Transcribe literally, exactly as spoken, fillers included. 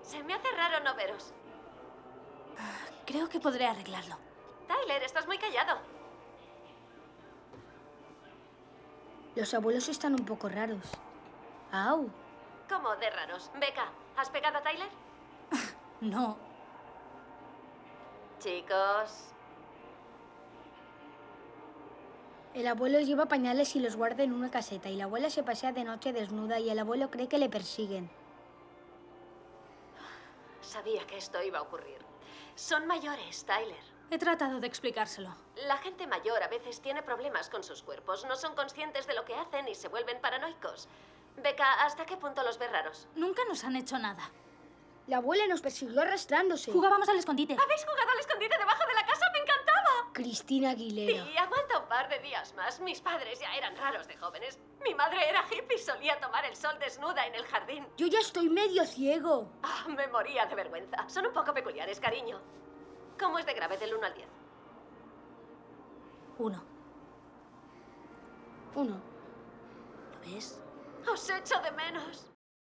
Se me hace raro no veros. Creo que podré arreglarlo. Tyler, estás muy callado. Los abuelos están un poco raros. Au. ¿Cómo de raros? Becca, ¿has pegado a Tyler? No. Chicos... El abuelo lleva pañales y los guarda en una caseta y la abuela se pasea de noche desnuda y el abuelo cree que le persiguen. Sabía que esto iba a ocurrir. Son mayores, Tyler. He tratado de explicárselo. La gente mayor a veces tiene problemas con sus cuerpos. No son conscientes de lo que hacen y se vuelven paranoicos. Becca, ¿hasta qué punto los ves raros? Nunca nos han hecho nada. La abuela nos persiguió arrastrándose. Jugábamos al escondite. ¿Habéis jugado al escondite debajo de la casa? ¡Me encantaba! Cristina Aguilera. Sí, aguanta un par de días más. Mis padres ya eran raros de jóvenes. Mi madre era hippie y solía tomar el sol desnuda en el jardín. Yo ya estoy medio ciego. Ah, me moría de vergüenza. Son un poco peculiares, cariño. ¿Cómo es de grave del uno al diez? Uno. Uno. ¿Lo ves? Os echo de menos.